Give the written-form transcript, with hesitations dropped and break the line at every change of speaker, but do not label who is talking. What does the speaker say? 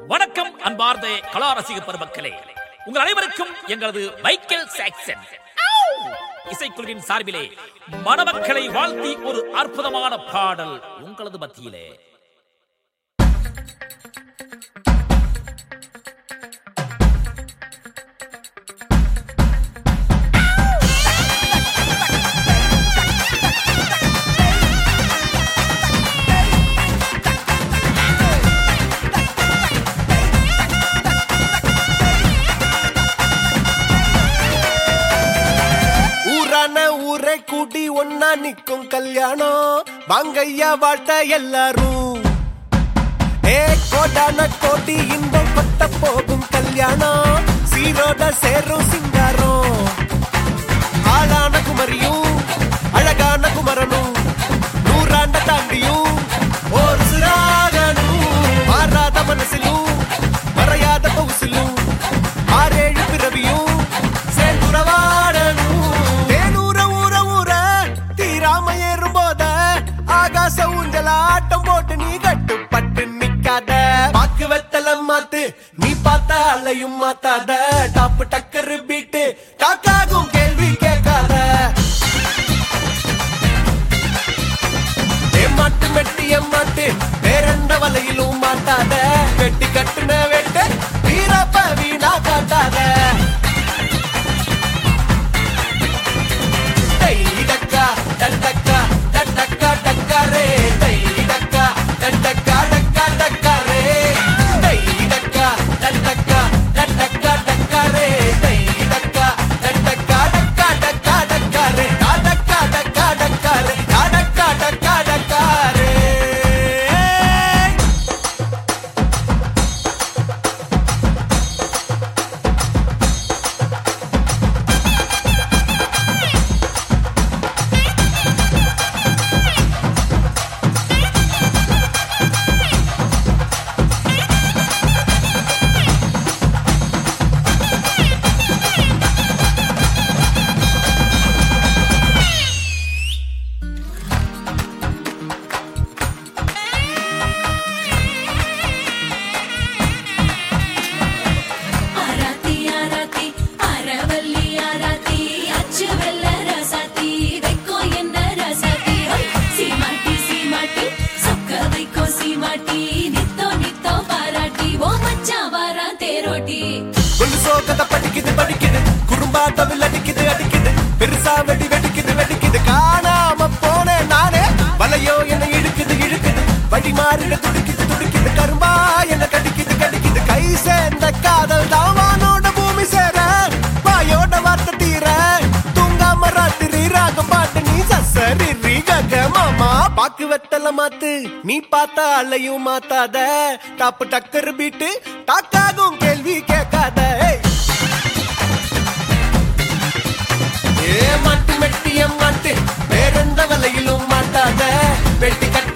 வணக்கம் அன்பார்ந்த கலா ரசிக பெருமக்களே, உங்கள் அனைவருக்கும் எங்களது மைக்கேல் சாக்சன் இசைக்குழுவின் சார்பிலே மணமக்களை வாழ்த்தி ஒரு அற்புதமான பாடல் உங்களது மத்தியிலே.
ஊரை கூட்டி ஒன்னா நிக்கும் கல்யாணம், வாங்கையா வாழ்த்த எல்லாரும். கோடான கோடி இன்பம் பட்ட போகும் கல்யாணம், சீரோட சேரும் சிங்காரம். ஆளான குமரியும் அழகான குமரனும், நூறாண்ட தாண்டியும் ஒரு சிறாகனும். மாறாத மனசிலும் மறையாத பவுசிலும், 6-7 பிறவியும் சேர்ந்துறவாடனும். ஆகாச ஊஞ்சல ஆட்டம் போட்டு நீ கட்டுப்பட்டு நிக்காத. பாக்கு வெத்தல மாத்து நீ பார்த்த அலையும் மாத்தாத. டாப்பு டக்கரு பீட்டு காக்காகும் கேள்வி கேட்காத. ஏமாட்டு மெட்டி ஏமாட்டு வேறெந்த வலையிலும் மாட்டாத. வெட்டி கட்டுன வெட்டு வீரப்ப வீணா காட்டாத. டக்கா டக்கா டக்கா டக்காரே, டக்கா டக்கா டக்கா டக்காரே, டக்கா டக்கா டக்கா டக்காரே, டக்கா டக்கா டக்கா டக்கா டக்காரே, டக்கா டக்கா டக்காரே, டக்கா டக்கா டக்காரே. படிக்குது படிக்குது குறும்பாட்டவில் அடிக்குது அடிக்குது, பெருசா வெடி வெடிக்குது வெடிக்குது. காணாம போன நானே வலையோ என்ன இழுக்குது இழுக்குது, வழி மாறிட துடிக்குது துடிக்குது. கரும்பா என்ன கடிக்குது கடிக்குது. கை சேர்ந்த காதல் தாவானோட பூமி சேர, வாயோட வார்த்தை தீர. தூங்காம ராத்திரி ராகம் பாட்டு நீ சசரி ரீக மாமா. பாக்கு வெத்தல மாத்து நீ பார்த்த அலையும் மாத்தாத. டாப்பு டக்கர் பீட்டு டாக்காகும் கேள்வி கேட்காத. ஏமாட்டு மெட்டி ஏமாட்டு வேறெந்த வலையிலும் மாட்டாத. வெட்டி